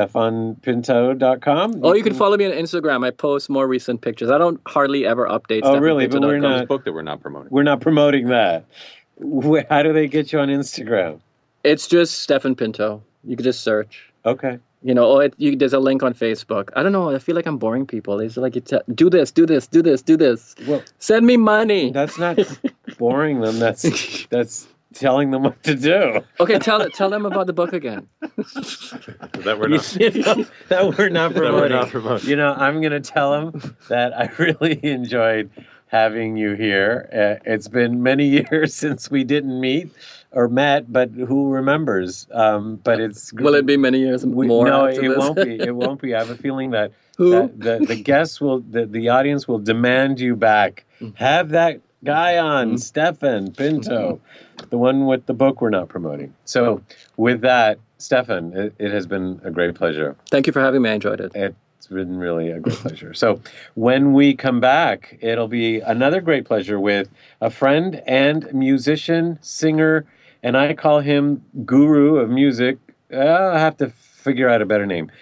StefanPinto.com. Oh, you can follow me on Instagram. I post more recent pictures. I don't hardly ever update. Oh, really? But we're This not. book that we're not promoting. We're not promoting that. How do they get you on Instagram? It's just Stefan Pinto. You can just search. Okay. You know, there's a link on Facebook. I don't know. I feel like I'm boring people. It's like, do this, do this, do this, do this. Well, send me money. that's not boring them. That's telling them what to do. Okay, tell them about the book again. That we're not. That we're not promoting. we're not promoting. You know, I'm going to tell them that I really enjoyed having you here. It's been many years since we didn't meet or met, but who remembers? But it's Will it be many years more? No, after it this? won't be. It won't be. I have a feeling that, Who? that the guests will, the audience will demand you back. Have that guy on, Stefan Pinto, the one with the book we're not promoting. So with that, Stefan, it has been a great pleasure. Thank you for having me. I enjoyed it. It's been really a great pleasure. So when we come back, it'll be another great pleasure with a friend and musician, singer, and I call him guru of music. I have to figure out a better name.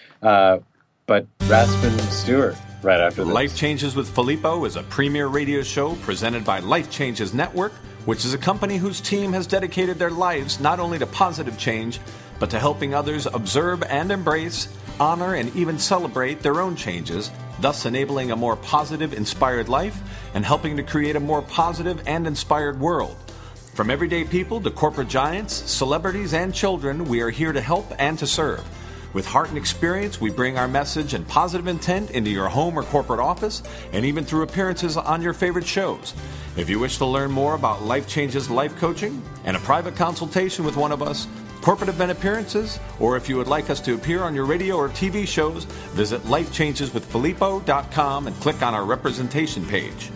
But Raspin Stewart, right after this. Life Changes with Filippo is a premier radio show presented by Life Changes Network, which is a company whose team has dedicated their lives not only to positive change, but to helping others observe and embrace, honor, and even celebrate their own changes, thus enabling a more positive, inspired life and helping to create a more positive and inspired world. From everyday people to corporate giants, celebrities, and children, we are here to help and to serve. With heart and experience, we bring our message and positive intent into your home or corporate office, and even through appearances on your favorite shows. If you wish to learn more about Life Changes life coaching and a private consultation with one of us, corporate event appearances, or if you would like us to appear on your radio or TV shows, visit lifechangeswithfilippo.com and click on our representation page.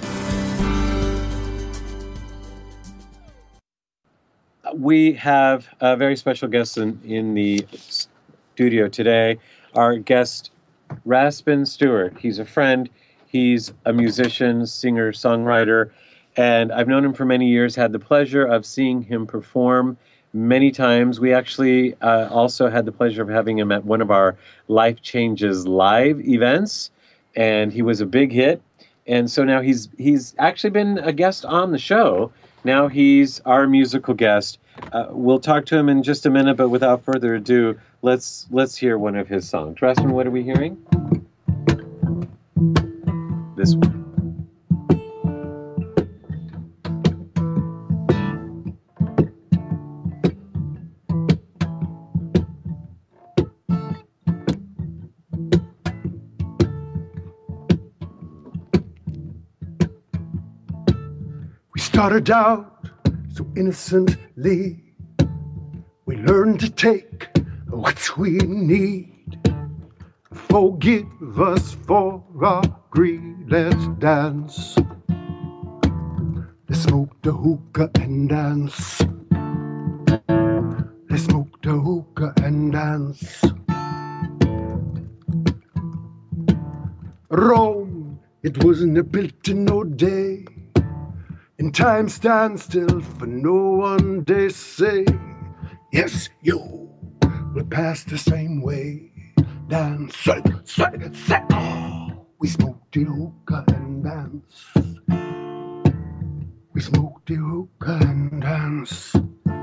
We have a very special guest in the studio today. Our guest, Raspin Stewart. He's a friend. He's a musician, singer, songwriter, and I've known him for many years, had the pleasure of seeing him perform many times. We actually also had the pleasure of having him at one of our Life Changes live events, and he was a big hit. And so now he's actually been a guest on the show. Now he's our musical guest. We'll talk to him in just a minute, but without further ado, let's hear one of his songs. Raspin, what are we hearing? This one. We started out so innocently. We learned to take what we need. Forgive us for our greed. Let's dance. Let's smoke the hookah and dance. Let's smoke the hookah and dance. Rome, it wasn't built in no day. And time stands still for no one. They say, yes, you will pass the same way. Dance, say, oh. We smoke the hookah and dance. We smoke the hookah and dance.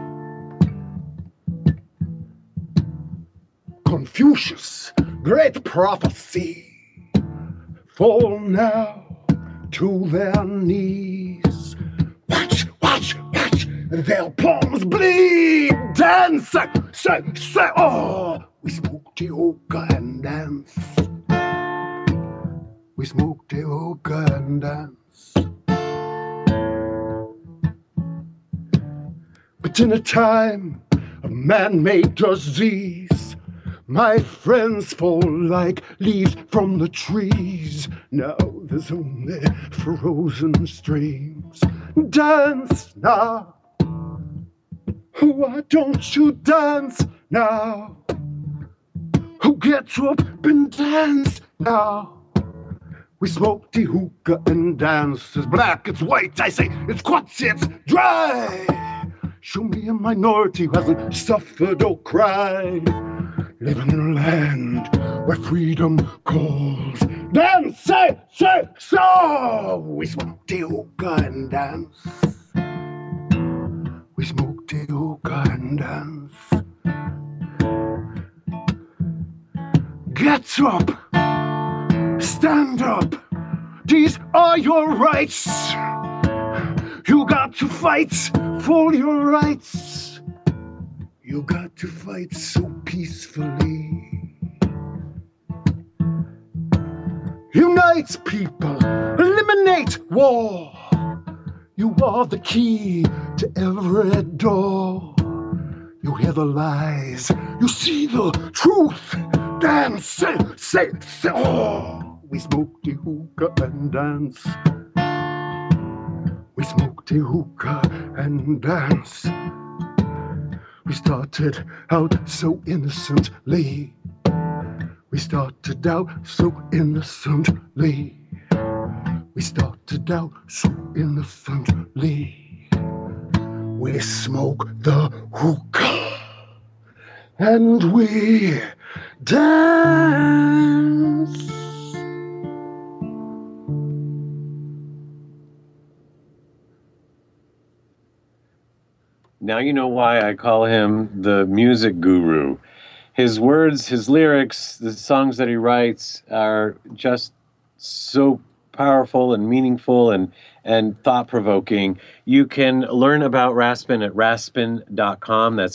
Confucius, great prophecy, fall now to their knees. Watch, watch, watch, their palms bleed. Dance, say, oh. We smoke the hookah and dance. We smoke the hookah and dance. But in a time of man-made disease, my friends fall like leaves from the trees. Now there's only frozen streams. Dance now. Why don't you dance now? Oh, get up and dance now. We smoke the hookah and dance. It's black, it's white, I say, it's quartz, it's dry. Show me a minority who hasn't suffered or cried. Living in a land where freedom calls. Dance, say, so. We smoke the hookah and dance. We smoke the hookah and dance. Get up, stand up. These are your rights. You got to fight for your rights. You got to fight so peacefully. Unite people, eliminate war. You are the key to every door. You hear the lies, you see the truth. Dance, say, oh. We smoke the hookah and dance. We smoke the hookah and dance. We started out so innocently. We started out so innocently. We started out so innocently. We smoke the hookah and we dance. Now you know why I call him the music guru. His words, his lyrics, the songs that he writes are just so powerful and meaningful and thought-provoking. You can learn about Raspin at raspin.com. That's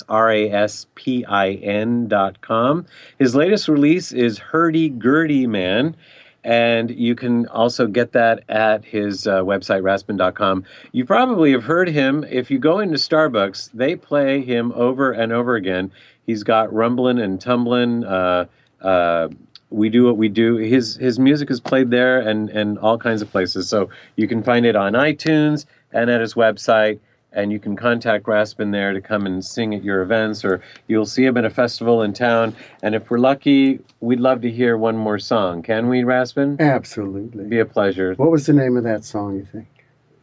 raspin.com. His latest release is Hurdy-Gurdy Man, and you can also get that at his website, raspin.com. You probably have heard him. If you go into Starbucks, they play him over and over again. He's got Rumblin' and Tumblin', We Do What We Do. His music is played there and all kinds of places. So you can find it on iTunes and at his website, and you can contact Raspin there to come and sing at your events, or you'll see him at a festival in town. And if we're lucky, we'd love to hear one more song. Can we, Raspin? Absolutely. It'd be a pleasure. What was the name of that song, you think?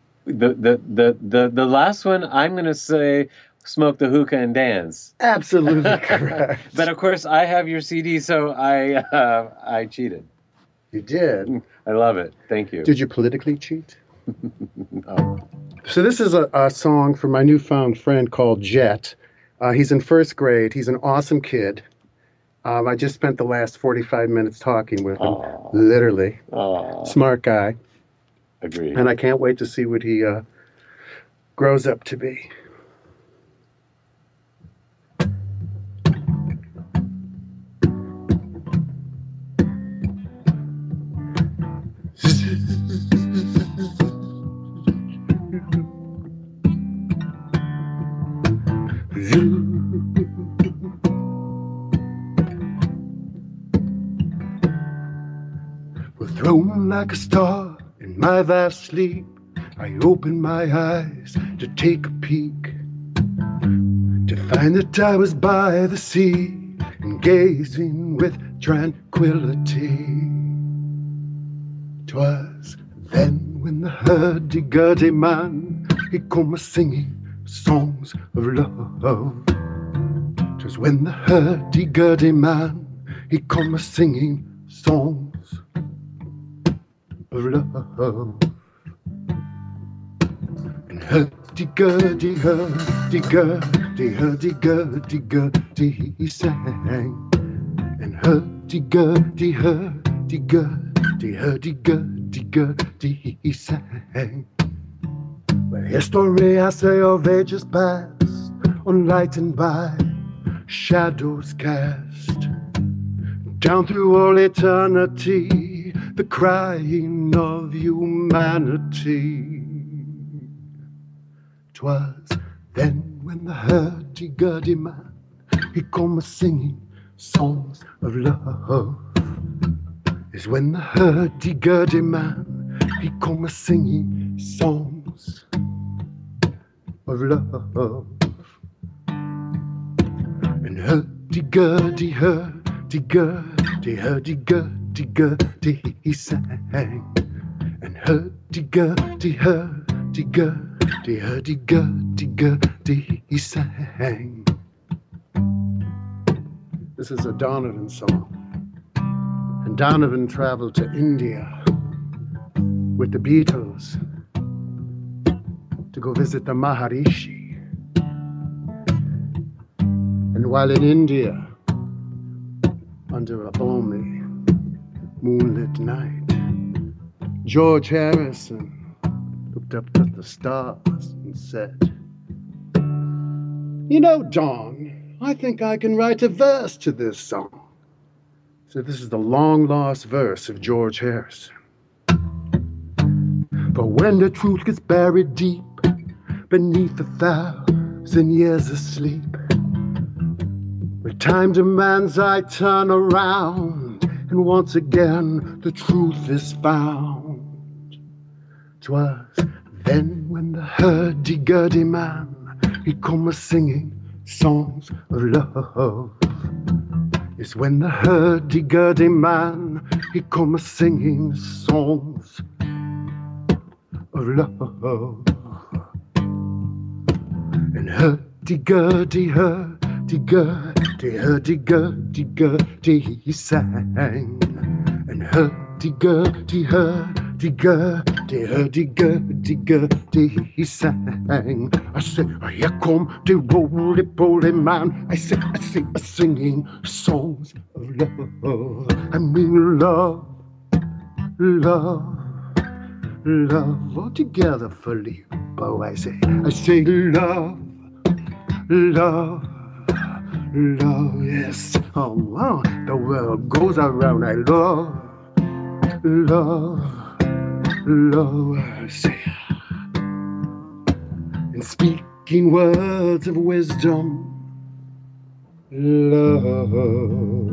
The last one, I'm going to say Smoke the Hookah and Dance. Absolutely correct. But of course, I have your CD, so I cheated. You did? I love it. Thank you. Did you politically cheat? No. So this is a song from my newfound friend called Jet. He's in first grade. He's an awesome kid. I just spent the last 45 minutes talking with him. Aww. Literally. Aww. Smart guy. Agreed. And I can't wait to see what he grows up to be. We're thrown like a star in my vast sleep. I open my eyes to take a peek, to find that I was by the sea and gazing with tranquility. 'Twas then when the hurdy-gurdy man, he come a-singing songs of love. 'Twas when the hurdy-gurdy man, he come a-singing songs of love. And hurdy-gurdy, hurdy-gurdy, hurdy-gurdy-gurdy, he sang. And hurdy-gurdy, hurdy-gurdy, hurdy-gurdy-gurdy, he sang. Well, history, I say, of ages past, unlightened by shadows cast. Down through all eternity, the crying of humanity. 'Twas then when the hurdy-gurdy man, he come a-singing songs of love. Is when the hurdy-gurdy man, he come a-singing songs of love. And hurdy-gurdy, hurdy-gurdy, hurdy-gurdy-gurdy, he sang. And hurdy-gurdy, hurdy-gurdy, hurdy-gurdy-gurdy, he sang. This is a Donovan song. And Donovan traveled to India with the Beatles to go visit the Maharishi. And while in India, under a balmy moonlit night, George Harrison looked up at the stars and said, "You know, Don, I think I can write a verse to this song." So this is the long-lost verse of George Harrison. For when the truth gets buried deep beneath 1,000 years of sleep, when time demands I turn around, and once again the truth is found. 'Twas then when the hurdy-gurdy man, he come a-singing songs of love. It's when the hurdy-gurdy man, he come a-singing songs of love. And hurdy-gurdy, hurdy-gurdy, hurdy-gurdy-gurdy, he sang. And hurdy-gurdy, hurdy-gurdy, hurdy-gurdy-gurdy, he sang. I say, here come the roly-poly man. I say, singing songs of love. I mean love, love, love, all together, Filippo. I say love, love, love, yes. Oh, wow. The world goes around. I love, love, love, I say. And speaking words of wisdom, love.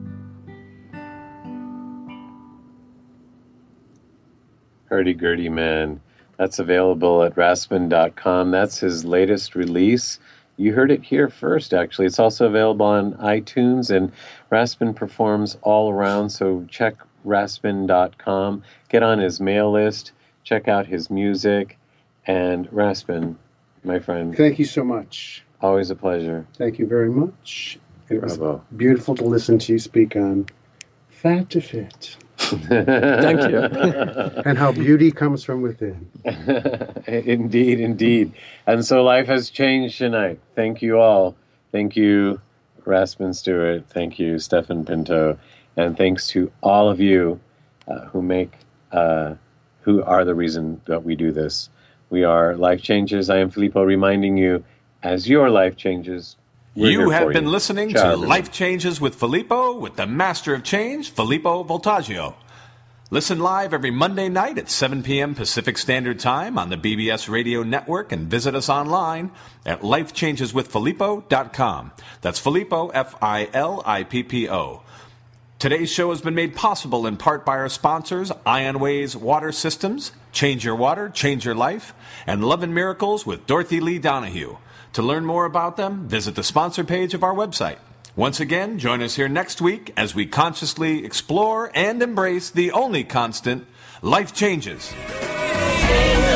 Hurdy-gurdy man. That's available at raspin.com. That's his latest release. You heard it here first, actually. It's also available on iTunes, and Raspin performs all around, so check raspin.com. Get on his mail list, check out his music, and Raspin, my friend. Thank you so much. Always a pleasure. Thank you very much. It was Bravo. beautiful to listen to you speak on Fat to Fit. Thank you. And how beauty comes from within. Indeed, indeed. And so life has changed tonight. Thank you all. Thank you, Raspin Stewart. Thank you, Stefan Pinto. And thanks to all of you who are the reason that we do this. We are Life Changers. I am Filippo, reminding you, as your life changes, we're You here have for been you. listening Ciao, to everyone. Life Changes with Filippo, with the master of change, Filippo Voltaggio. Listen live every Monday night at 7 p.m. Pacific Standard Time on the BBS Radio Network, and visit us online at lifechangeswithfilippo.com. That's Filippo, Filippo. Today's show has been made possible in part by our sponsors, Ionways Water Systems, Change Your Water, Change Your Life, and Love and Miracles with Dorothy Lee Donahue. To learn more about them, visit the sponsor page of our website. Once again, join us here next week as we consciously explore and embrace the only constant, life changes. Change